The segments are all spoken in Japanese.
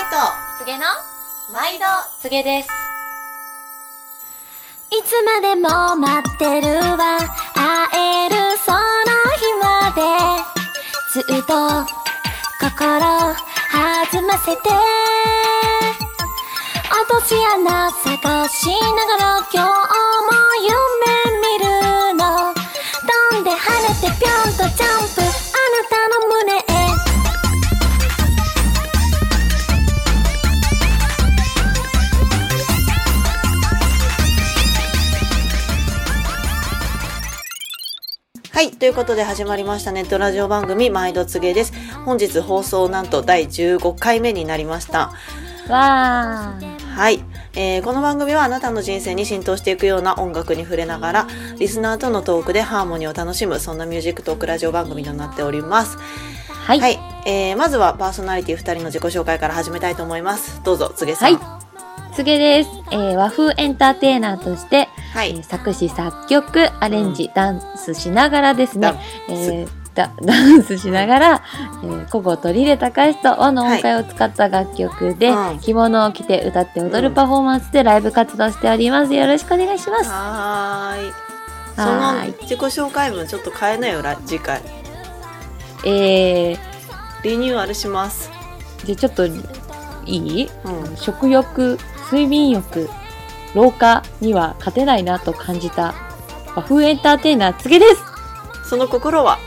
つげの毎度つげです。 いつまでも待ってるわ、会えるその日まで、ずっと心弾ませて、落とし穴探しながら今日も夢見るの、飛んで跳ねてぴょんとジャンプ、あなたの胸へ。 はい、ということで始まりましたネットラジオ番組毎度つげです。本日放送なんと第15回目になりました。 わー。 はい、この番組はあなたの人生に浸透していくような音楽に触れながらリスナーとのトークでハーモニーを楽しむ、そんなミュージックトークラジオ番組となっております。 はい、 はい、まずはパーソナリティ2人の自己紹介から始めたいと思います。どうぞつげさん。 はい、つげです。和風エンターテイナーとして、 はい作詞作曲アレンジ、ダンスしながらですね、ダンスしながら、古語を取り入れた歌詞と和の音階を使った楽曲で、着物を着て歌って踊るパフォーマンスでライブ活動しております。よろしくお願いします。 はーい。その自己紹介文ちょっと変えなよ、次回。リニューアルします。 じゃあちょっといい？食欲、睡眠欲、老化には勝てないなと感じた和風エンターテイナーつげです。 その心は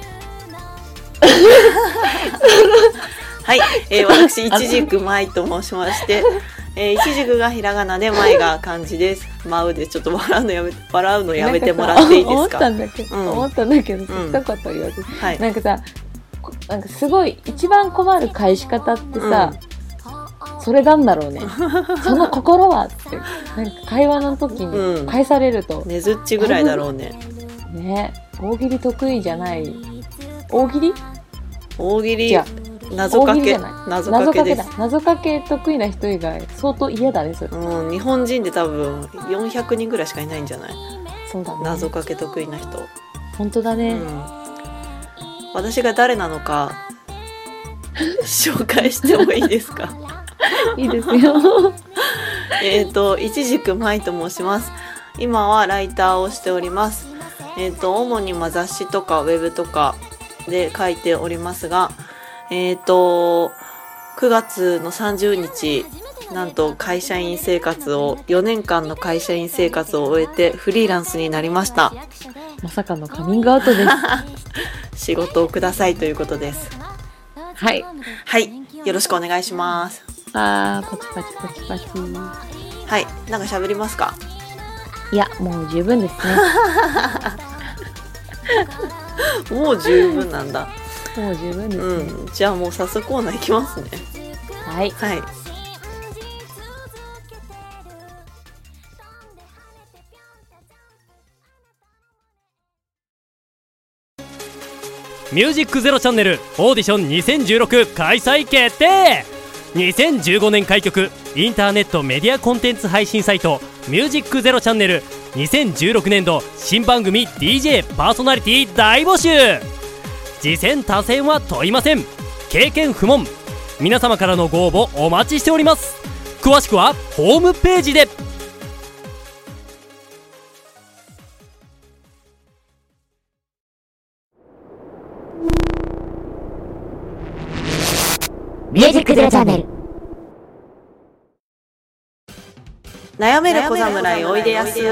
はい、私いちじくまいと申しまして、いちじくがひらがなでまいが漢字です。まうでちょっと笑うのやめてもらっていいですか。 思ったんだけど、一言言わず、はい、なんかさ、なんかすごい一番困る返し方ってさ、それなんだろうね。その心はってなんか会話の時に返されると、 ねずっちぐらいだろうね。 ね、大喜利得意じゃない。大喜利謎かけです。 謎かけ得意な人以外相当嫌だねそれ。 日本人で多分400人ぐらいしかいないんじゃない。 そうだね。 謎かけ得意な人。 本当だね。 私が誰なのか紹介してもいいですか。 いいですよ。 いちじくまいと申します。今はライターをしております。主に雑誌とかウェブとかで書いておりますが、9月の30日なんと4年間の会社員生活を終えてフリーランスになりました。 まさかのカミングアウトです。 仕事をくださいということです。 はいはい、よろしくお願いします。 パチパチパチパチ。 はい、なんか喋りますか。 いや、もう十分ですね。 もう十分なんだ。 もう十分ですね。 じゃあもう早速コーナーいきますね。 はい。 はい。 ミュージックゼロチャンネルオーディション2016開催決定。2015年開局インターネットメディアコンテンツ配信サイトミュージックゼロチャンネル、2016年度新番組 DJ パーソナリティ大募集。次戦他戦は問いません。経験不問。皆様からのご応募お待ちしております。詳しくはホームページで。 ミュージックゼロチャンネル。 悩める小侍おいでやす。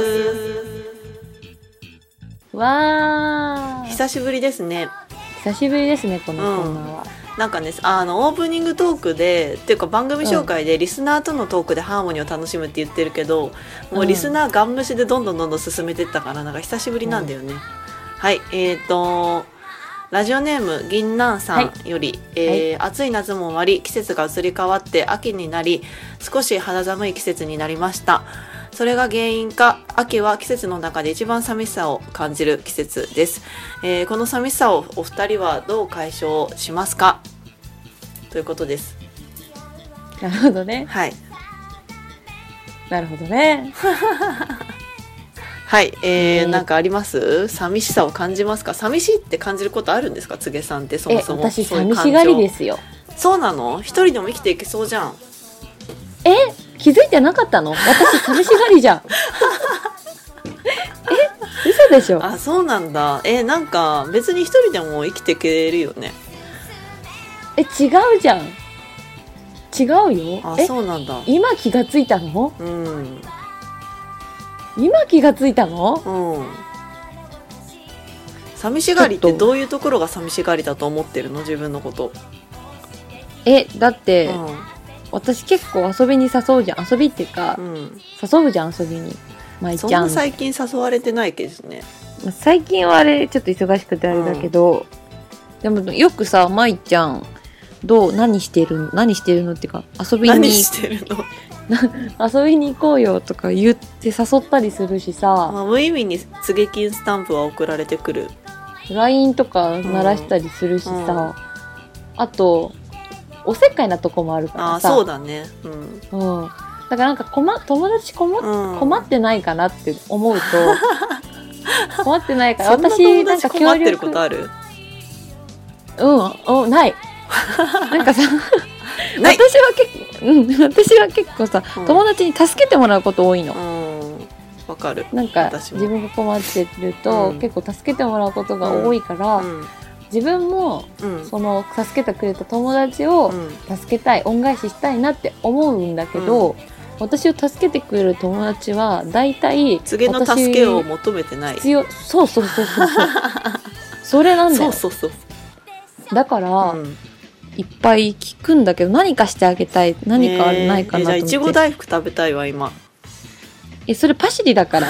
わー、 久しぶりですね。 久しぶりですねこのコーナーは。 なんかね、オープニングトークでっていうか番組紹介でリスナーとのトークでハーモニーを楽しむって言ってるけど、もうリスナーガン無視でどんどん進めてったから、なんか久しぶりなんだよね。はい、ラジオネーム銀杏さんより、暑い夏も終わり季節が移り変わって秋になり少し肌寒い季節になりました。それが原因か秋は季節の中で一番寂しさを感じる季節です。この寂しさをお二人はどう解消しますかということです。 なるほどね。 はい。 なるほどね。 はい、なんかあります？寂しさを感じますか？寂しいって感じることあるんですか？つげさんってそもそも。 私寂しがりですよ。 そうなの？一人でも生きていけそうじゃん。 気づいてなかったの？私寂しがりじゃん。嘘でしょ？ あ、そうなんだ。なんか別に一人でも生きていけるよね。 違うじゃん。違うよ。 あ、そうなんだ。 今気がついたの？ うん。 今気がついたの？ うん。寂しがりってどういうところが寂しがりだと思ってるの？自分のこと。 だって、 うん、 私結構遊びに誘うじゃん。遊びっていうか、 うん、 誘うじゃん、遊びに。舞ちゃん。 そんな最近誘われてないけどね。 最近はあれ、ちょっと忙しくてあれだけど、でもよくさ、舞ちゃん、何してるのっていうか、遊び何に、 してるの？ 遊びに行こうよとか言って誘ったりするしさ、 まあ、無意味に告げ金スタンプは送られてくる。 LINE とか鳴らしたりするしさ、あと、おせっかいなとこもあるからさ。 そうだね。 だからなんか友達困ってないかなって思うと、困ってないから、私なんか協力。 困ってることある？ ない。なんかさ、 ない。 私は結構さ、友達に助けてもらうこと多いの。 わかる。 なんか自分が困ってると、結構助けてもらうことが多いから、自分も、その助けてくれた友達を助けたい、恩返ししたいなって思うんだけど、私を助けてくれる友達は大体告げの助けを求めてない。 そうそれなんだよ。 そうだから、いっぱい聞くんだけど、何かしてあげたい、何かないかなと思って。 じゃあいちご大福食べたいわ今。 それパシリだから。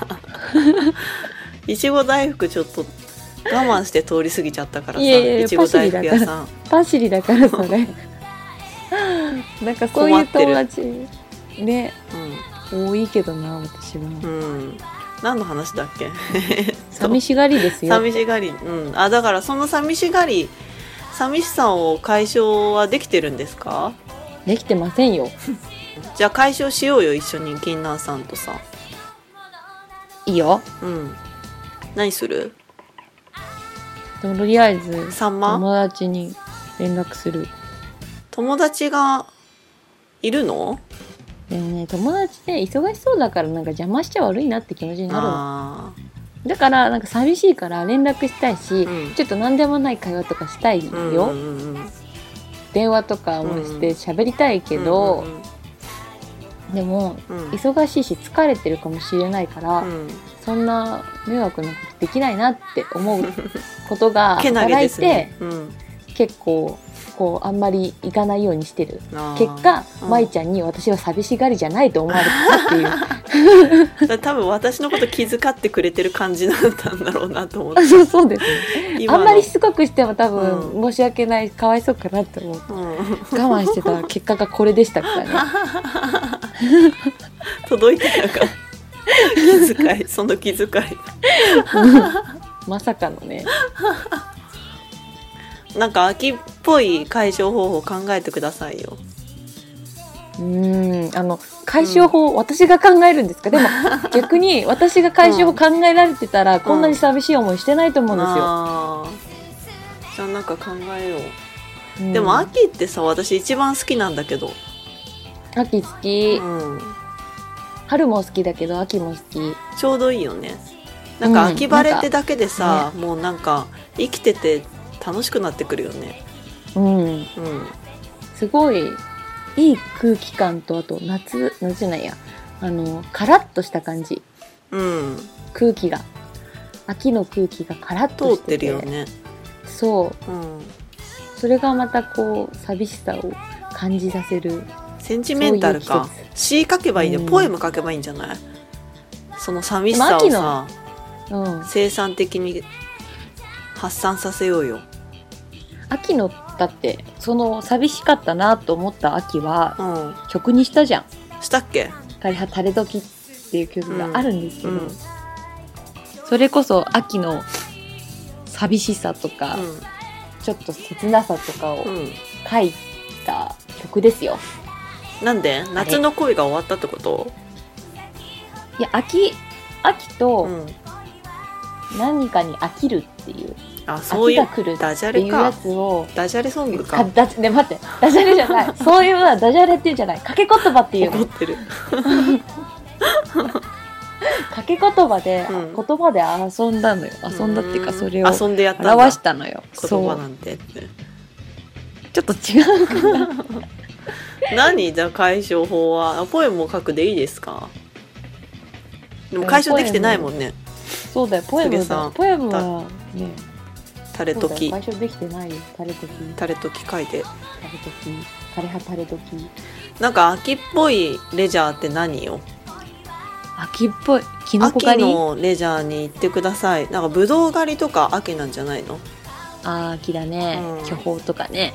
いちご大福ちょっと我慢して通り過ぎちゃったからさ。いちご大福屋さん。 パシリだからそれ。なんかそういう友達ね、多いけどな、私は。 何の話だっけ？ 寂しがりですよ。 寂しがり。だからその寂しさを解消はできてるんですか？ できてませんよ。 じゃあ解消しようよ、一緒に。銀南さんとさ。 いいよ。 何する？ とりあえず友達に連絡する。 友達がいるの？ でもね、友達で忙しそうだからなんか邪魔しちゃ悪いなって気持ちになるの。だからなんか寂しいから連絡したいし、ちょっと何でもない会話とかしたいよ。電話とかもして喋りたいけど、でも、忙しいし疲れてるかもしれないから、そんな迷惑なことできないなって思うことが働いて、結構こうあんまり行かないようにしてる結果、舞ちゃんに私は寂しがりじゃないと思われたっていう多分私のこと気遣ってくれてる感じだったんだろうなと思って。 そうですね。あんまりしつこくしても多分申し訳ない、かわいそうかなって思う、我慢してた結果がこれでしたからね。 届いてたか気遣い、その気遣いまさかのね。 なんか秋っぽい解消方法考えてくださいよ。 解消法、私が考えるんですか？でも逆に私が解消法考えられてたら、こんなに寂しい思いしてないと思うんですよ。 じゃあなんか考えよう。でも秋ってさ、私一番好きなんだけど。 秋好き。春も好きだけど秋も好き。 ちょうどいいよね。なんか秋晴れってだけでさ、もうなんか生きてて楽しくなってくるよね。 すごいいい空気感と、あと夏じゃないや、カラッとした感じ。空気が、秋の空気がカラッとしてて通ってるよね。 そう、それがまたこう寂しさを感じさせる。 センチメンタルか。詩書けばいいね、ポエム書けばいいんじゃない？その寂しさをさ、生産的に発散させようよ。 秋のだってその寂しかったなと思った秋は、曲にしたじゃん。 したっけ？ 垂れ時っていう曲があるんですけど、それこそ秋の寂しさとか、ちょっと切なさとかを書いた曲ですよ。 なんで？夏の恋が終わったってこと？ いや、秋と何かに飽きるっていう。 あ、そういう秋が来るダジャっていうやレか。 つをダジャレソングか。 ね、待って、ダジャレじゃない。そういうのはダジャレっていうんじゃない。掛け言葉っていうの。 怒ってる。 掛け言葉で、 うん言葉で遊んだのよ。遊んだっていうか、それを遊んでやったんだ。 表したのよ。 言葉なんてって。 ちょっと違うかな。 何じゃあ解消法は。ポエムも書くでいいですか？でも解消できてないもんね。 そうだよ、ポエム柘植さん。 だポエムはね、 垂れ時。 そうだよ解消できてないよ。垂れ時、 垂れ時書いて。 垂れ時、垂れ葉垂れ時。 なんか秋っぽいレジャーって何よ？ 秋っぽい。キノコ秋狩り。 のレジャーに行ってください。なんかブドウ狩りとか秋なんじゃないの？ 秋だね、 うん巨峰とかね。 うん。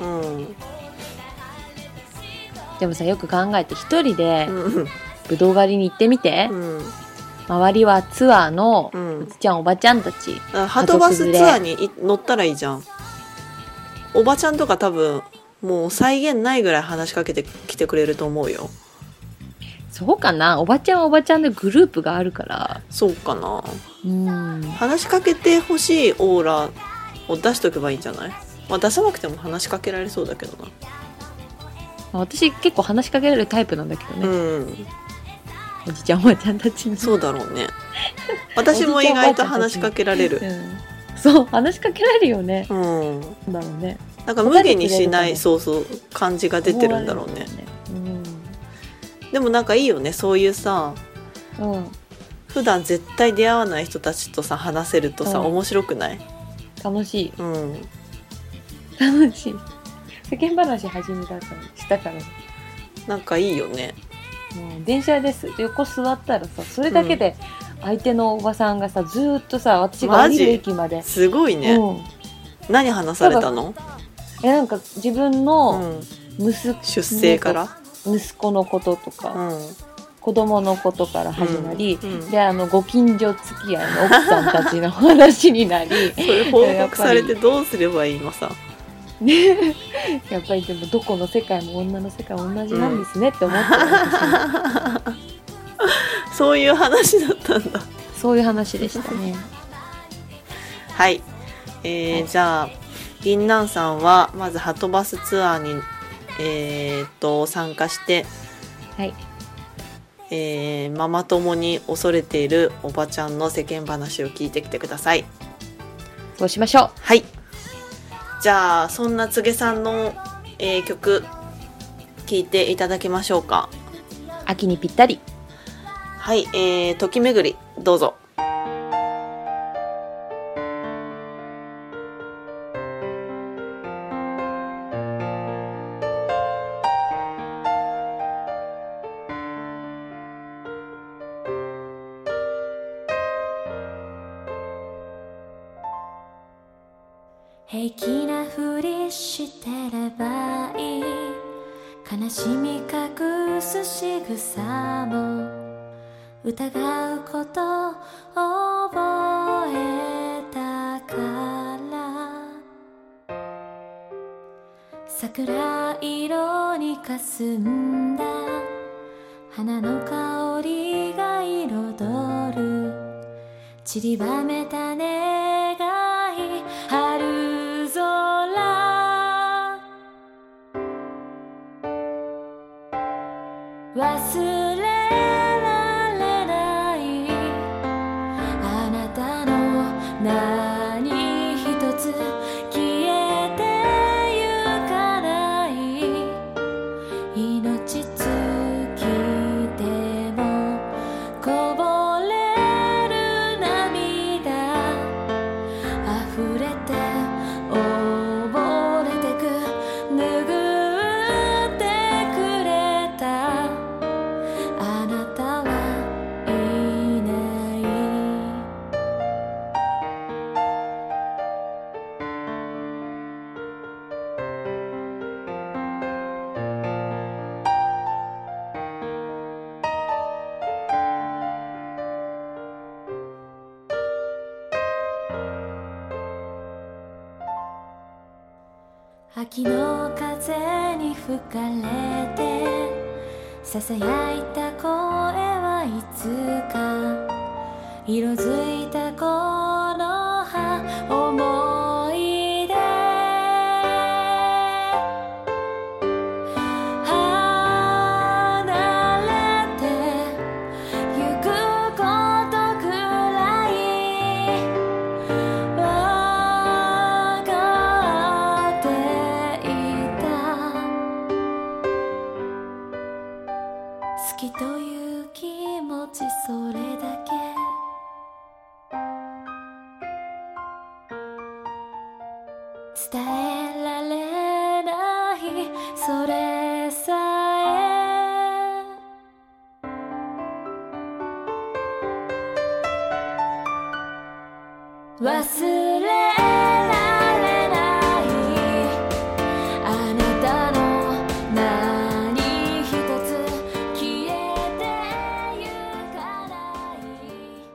でもさ、よく考えて一人でうん。 ぶどう狩りに行ってみて。 うん。 周りはツアーのうんおじちゃんおばちゃんたち。 ハトバスツアーに乗ったらいいじゃん。おばちゃんとか多分もう再現ないぐらい話しかけてきてくれると思うよ。 そうかな、おばちゃんはおばちゃんでグループがあるから。 そうかな。 うん。 話しかけてほしいオーラを出しとけばいいんじゃない？まあ出さなくても話しかけられそうだけどな。 私結構話しかけられるタイプなんだけどね。 うん。 おじちゃんおばちゃんたちに。 そうだろうね。私も意外と話しかけられる。 うん。そう、話しかけられるよね。 うん。 なんだろうね。 なんか無限にしない、そうそう、感じが出てるんだろうね。でもなんかいいよね、そういうさ、 うん。うん。 普段絶対出会わない人たちとさ話せるとさ、 うん面白くない？ 楽しい。 うん。 楽しい。世間話始めたからしたから。 なんかいいよね。 もう電車です横座ったらさ、それだけで相手のおばさんがさ、ずーっとさ、私が降りる駅まで。 すごいね。 うん。 何話されたの？ なんか自分うのん。 息出生から？ 息子のこととか、 うん。 子供のことから始まり、 うんうんでご近所付き合いの奥さんたちの話になりそれ報告されてどうすればいいのさ。 ね、やっぱりでもどこの世界も女の世界同じなんですねって思ってる、 そういう話だったんだ。 そういう話でしたね。 はい。じゃあ銀杏さんはまずハトバスツアーに参加して、 はい。 ママ友に恐れているおばちゃんの世間話を聞いてきてください。 そうしましょう。 はい。じゃあそんなつげさんの、曲聴いていただきましょうか。 秋にぴったり。 はい、時めぐりどうぞ。 平気なふりしてればいい、悲しみ隠す仕草も疑うこと覚えたから、桜色に霞んだ花の香りが彩る散りばめた願い、春空忘れられない、あなたの何一つ消えてゆかない、命尽きてもこぼれる涙、溢れて溺れてく、拭ってくれた、あなたはいない。秋の風に吹かれてささやいた声はいつか、色づいたこの葉思伝えられないそれさえ忘れられないあなたの何一つ消えてゆかない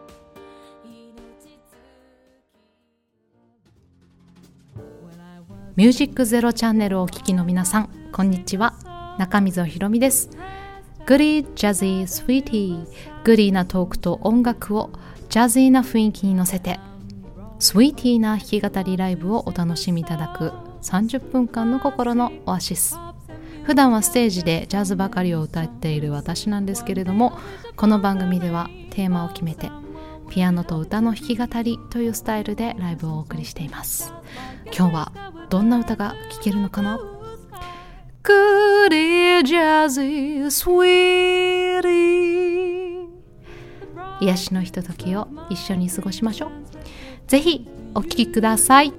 ミュージックゼロチャンネルをお聞きの皆さん、こんにちは。中溝ひろみです。グリージャズィースウィーティー、グリーなトークと音楽をジャズィーな雰囲気に乗せてスウィーティーな弾き語りライブをお楽しみいただく30分間の心のオアシス。普段はステージでジャズばかりを歌っている私なんですけれども、この番組ではテーマを決めてピアノと歌の弾き語りというスタイルでライブをお送りしています。今日はどんな歌が聴けるのかな。グリージャズィースウィーティー、癒しのひとときを一緒に過ごしましょう。ぜひお聴きください。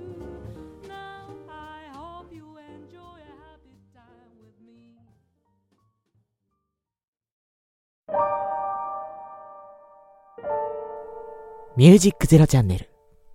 ミュージックゼロチャンネル。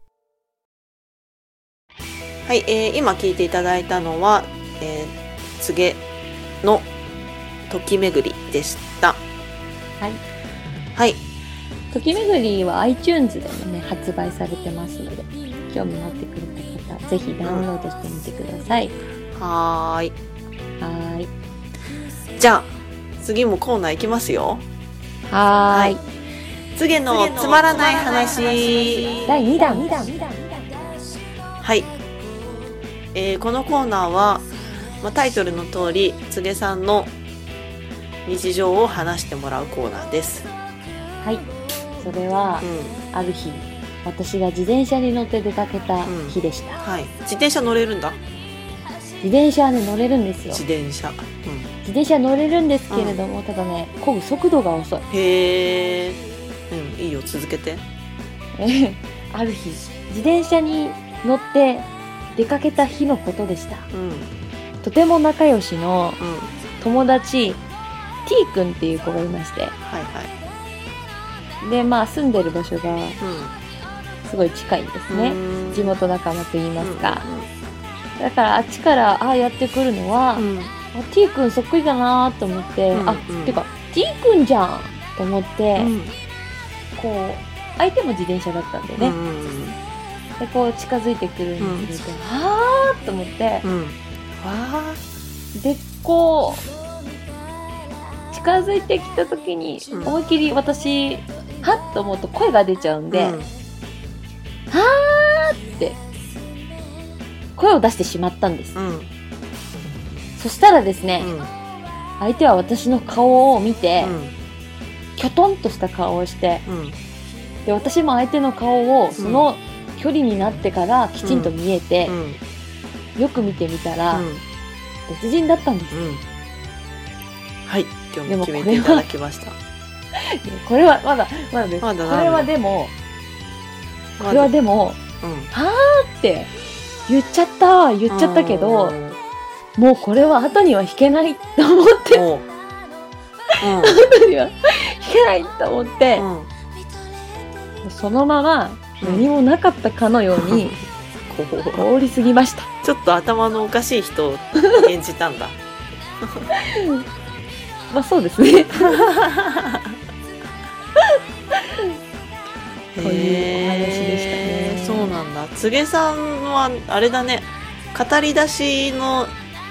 はい、今聴いていただいたのは、つげの時めぐりでした。 はい。 はい。 時めぐりは iTunes でもね、発売されてますので、興味持ってくれた方、ぜひダウンロードしてみてください。 はーい。 はーい。 じゃあ、次もコーナーいきますよ。 はーい。 つげのつまらない話。 第2弾。 はい。このコーナーは、タイトルの通り、つげさんの日常を話してもらうコーナーです。 はい。それは、ある日、私が自転車に乗って出かけた日でした。 はい。自転車乗れるんだ。 自転車ね、乗れるんですよ。 自転車。 自転車乗れるんですけれども、ただね、漕ぐ速度が遅い。 へー。いいよ、続けて。 ある日、自転車に乗って出かけた日のことでした。とても仲良しの友達、T 君っていう子がいまして。で、住んでる場所がすごい近いんですね。地元仲間と言いますか。だからあっちからやってくるのは、T 君そっくりだなと思って、てか T 君じゃんと思って、こう相手も自転車だったんでね、でこう近づいてくるんですけど、はーと思って、でこう近づいてきた時に思いっきり私はっと思うと声が出ちゃうんで、はーって声を出してしまったんです。そしたらですね、相手は私の顔を見て、きょとんとした顔をして、で私も相手の顔をその距離になってからきちんと見えて、よく見てみたら、別人だったんです。 はい、今日も決めていただきました。 これはまだです。これはでも、はーって言っちゃったけど、もうこれは後には引けないと思って、後には引けないと思って、そのまま何もなかったかのように通り過ぎました。 ちょっと頭のおかしい人を演じたんだ。 そうですね。というお話でしたね。 そうなんだ。つげさんはあれだね、語り出しの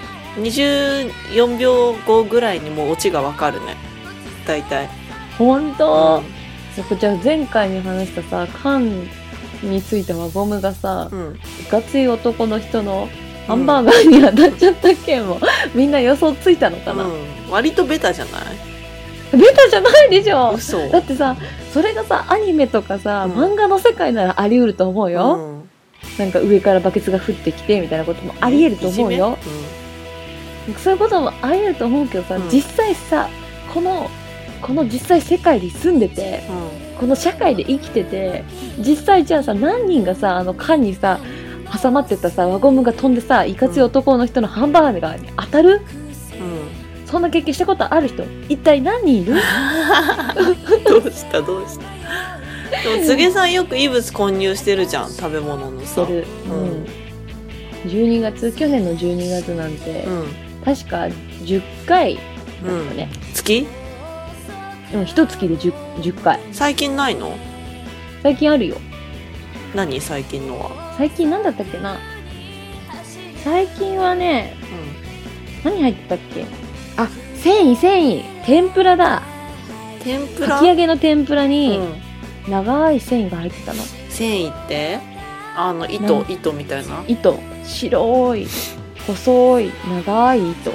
24秒後ぐらいにもうオチがわかるね、大体。 本当、じゃあ前回に話したさ、缶についた輪ゴムがさ、いかつい男の人のハンバーガーに当たっちゃった件も、みんな予想ついたのかな。 割とベタじゃない？ ベタじゃないでしょ。 嘘。 だってさ、それがさ、アニメとかさ、漫画の世界ならあり得ると思うよ。なんか上からバケツが降ってきてみたいなこともあり得ると思うよ。そういうこともあり得ると思うけどさ、実際さ、この実際世界に住んでて、この社会で生きてて、実際じゃあさ、何人がさ、缶にさ、 挟まってたさ輪ゴムが飛んでさいかつい男の人のハンバーガーに当たる、そんな経験したことある人一体何人いる？ どうしたでもつげさんよく異物混入してるじゃん、食べ物のさ。 してる、12月去年の12月なんて、確か10回だったね、 月？ 1月で 10回。 最近ないの？ 最近あるよ。 何最近のは？ 最近なんだったっけな。最近はね、何入ってたっけ。あ、繊維天ぷらだ。 天ぷら？ かき揚げの天ぷらに長い繊維が入ってたの。 繊維って糸みたいな？ 糸、白い細い長い糸。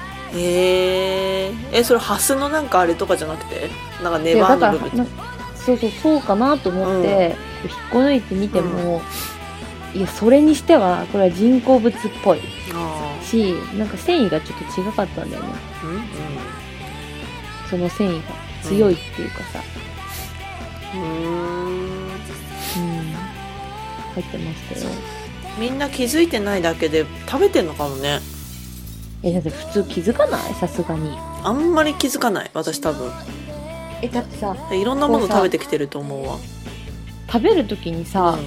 それハスのなんかあれとかじゃなくて、なんかネバーの部分？ そうかなと思って、引っこ抜いてみても、いやそれにしてはこれは人工物っぽいし、なんか繊維がちょっと違かったんだよね、その繊維が強いっていうかさ、入ってましたよ。 みんな気づいてないだけで食べてんのかもね。 だって普通気づかない？さすがにあんまり気づかない、私多分。 だってさ、 いろんなもの食べてきてると思うわ。 食べるときにさ、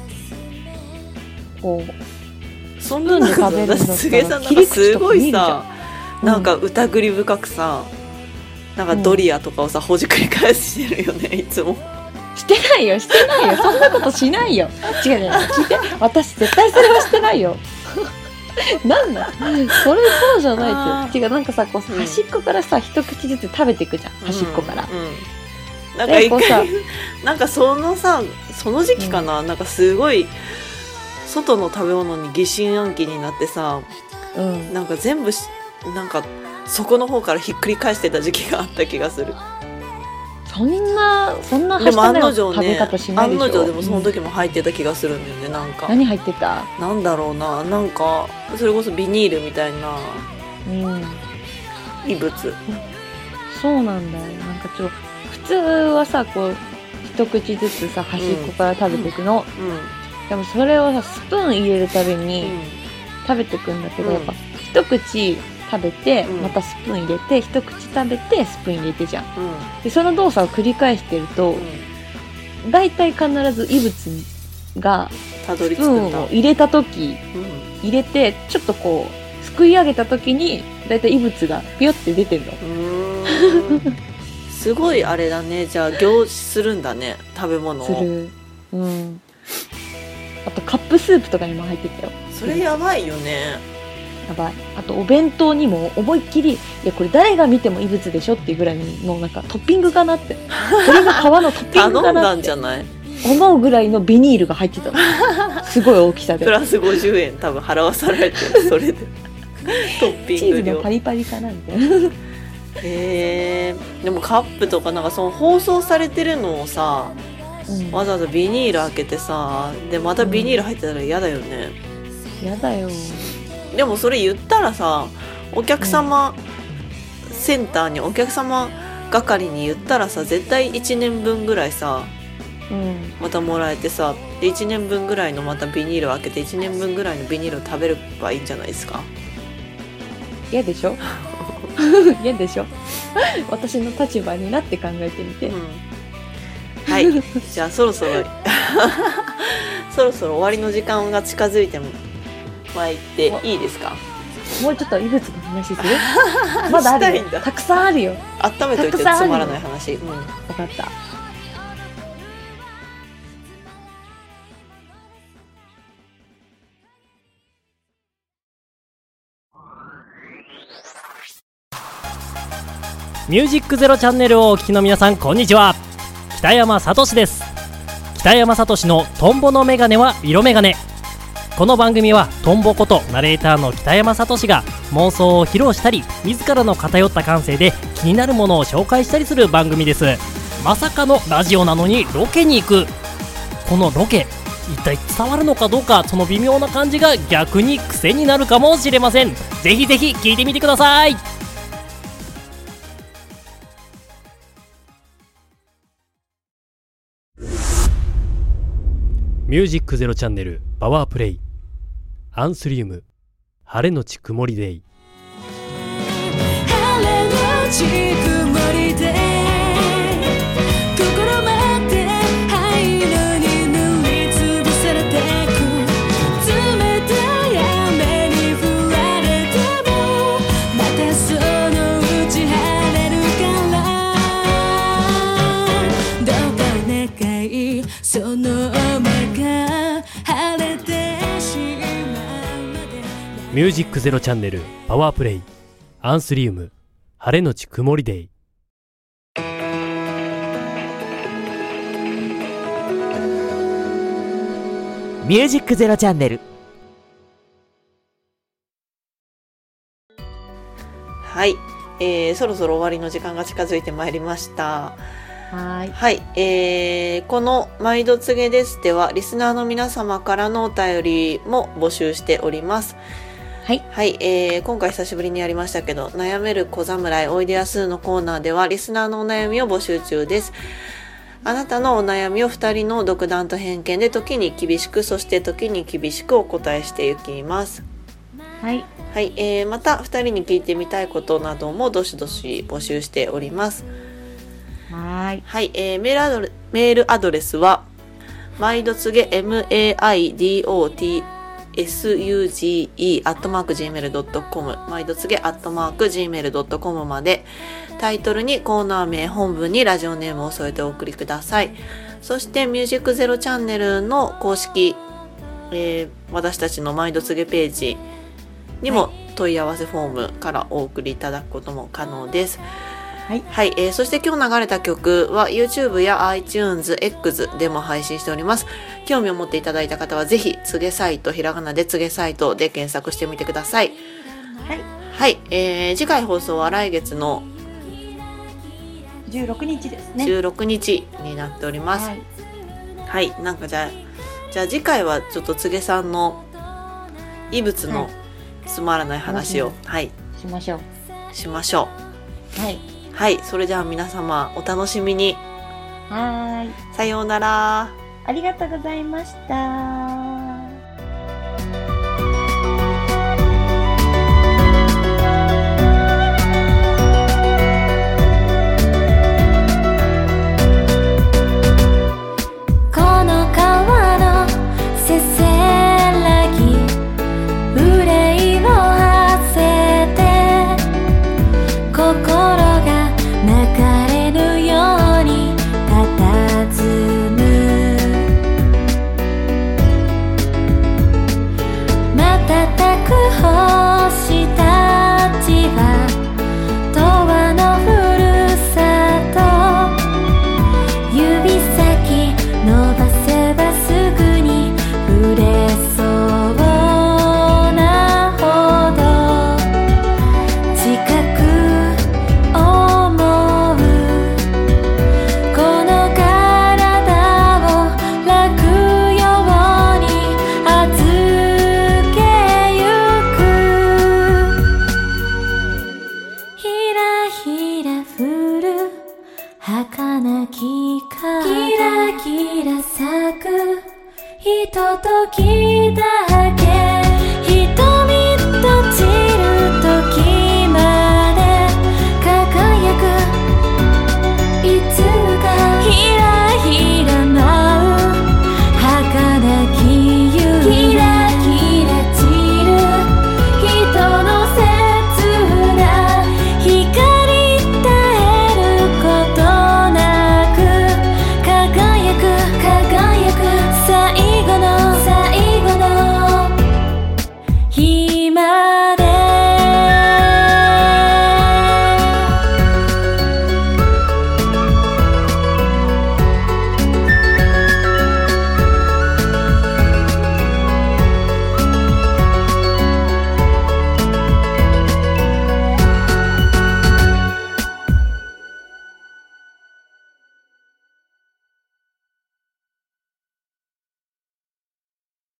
こうそんなの食べるのすげえさ、なんかすごいさ、なんか疑り深くさ、なんかドリアとかをさ、ほじくり返してるよね、いつも。 してないよそんなことしないよ。違う聞いて、私絶対それはしてないよ。なんだそれそうじゃないって。違う、なんかさこう端っこからさ一口ずつ食べていくじゃん、端っこから。 なんか一回なんかその時期かな、なんかすごい外の食べ物に疑心暗鬼になってさ、なんか全部なんか底の方からひっくり返してた時期があった気がする。 そんなでも案の定食べ方しないでしょ。 案の定でもその時も入ってた気がするんだよね、なんか。 何入ってた？ なんだろうな、なんかそれこそビニールみたいな異物。 そうなんだよ。なんか普通はさこう一口ずつさ端っこから食べていくの、でもそれをさスプーン入れるたびに食べていくんだけど、やっぱ一口食べて、またスプーン入れて一口食べてスプーン入れてじゃん、でその動作を繰り返してると、だいたい必ず異物がスプーンを入れた時、入れてちょっとこうすくい上げた時にだいたい異物がピヨって出てるの。 すごいあれだね。じゃあ凝視するんだね、食べ物を。 する。あとカップスープとかにも入ってたよ。 それやばいよね。 やばい。あとお弁当にも思いっきり、いやこれ誰が見ても異物でしょっていうぐらいのなんかトッピングかなって、これが皮のトッピングかなって頼んだんじゃない思うぐらいのビニールが入ってたの。すごい大きさでプラス50円多分払わされてる、それでトッピングチーズのパリパリかなみたいな。 でもカップとかなんかその包装されてるのをさ、わざわざビニール開けてさ、でまたビニール入ってたら嫌だよね。 嫌だよ。 でもそれ言ったらさ、お客様センターにお客様係に言ったらさ、絶対1年分ぐらいさ、またもらえてさ、で1年分ぐらいのまたビニールを開けて1年分ぐらいのビニールを食べればいいんじゃないですか。 嫌でしょ嫌でしょ私の立場になって考えてみて、 はいじゃあそろそろ終わりの時間が近づいてまいっていいですか。 もうちょっと異物の話するまだあるよ、たくさんあるよ。 温めといてつまらない話。分かった。 ミュージックゼロチャンネルをお聞きの皆さん、こんにちは。北山さとしです。北山さとしのトンボのメガネは色メガネ。この番組はトンボことナレーターの北山さとしが妄想を披露したり、自らの偏った感性で気になるものを紹介したりする番組です。まさかのラジオなのにロケに行く。このロケ一体伝わるのかどうか、その微妙な感じが逆に癖になるかもしれません。ぜひぜひ聞いてみてください。ミュージックゼロチャンネルパワープレイ。 アンスリウム晴れのち曇りデイ。 晴れのち曇りで心まで灰色に塗りつぶされてく冷たい雨に降られてもまたそのうち晴れるからどうかお願いその雨が晴れてしまうまでミュージックゼロチャンネルパワープレイアンスリウム晴れのち曇りデイ。 ミュージックゼロチャンネル。 はい、そろそろ終わりの時間が近づいてまいりました。 はい。 はい、この毎度告げですではリスナーの皆様からのお便りも募集しております。 はい。 はい、今回久しぶりにやりましたけど、悩める小侍おいでやすのコーナーではリスナーのお悩みを募集中です。あなたのお悩みを2人の独断と偏見で時に厳しく、そして時に厳しくお答えしていきます。 はい。 はい、また2人に聞いてみたいことなどもどしどし募集しております。 はい。 はい、メールアドレスは毎度告げ maidotsuge@gmail.com 毎度告げ@gmail.com までタイトルにコーナー名、本文にラジオネームを添えてお送りください。そしてミュージックゼロチャンネルの公式、私たちの毎度告げページにも問い合わせフォームからお送りいただくことも可能です。 はいはい、そして今日流れた曲は YouTube や iTunes、X でも配信しております。興味を持っていただいた方はぜひつげサイト、ひらがなでつげサイトで検索してみてください。はい、次回放送は来月の 16日ですね。 16日になっております。 はい。 はい、なんかじゃあ次回はちょっとつげさんの異物のつまらない話を、はいしましょう。 しましょう。 はい。 はい、それじゃあ皆様お楽しみに。 はーい。 さようなら。 ありがとうございました。 この川のせせらぎ憂いを馳せて心が流れるように佇む瞬く星たちは永遠のふるさと指先伸ばせばすぐに触れそうなほど近く思うこの体を楽ように預けゆくひらひら降る儚きキラキラ咲くひととき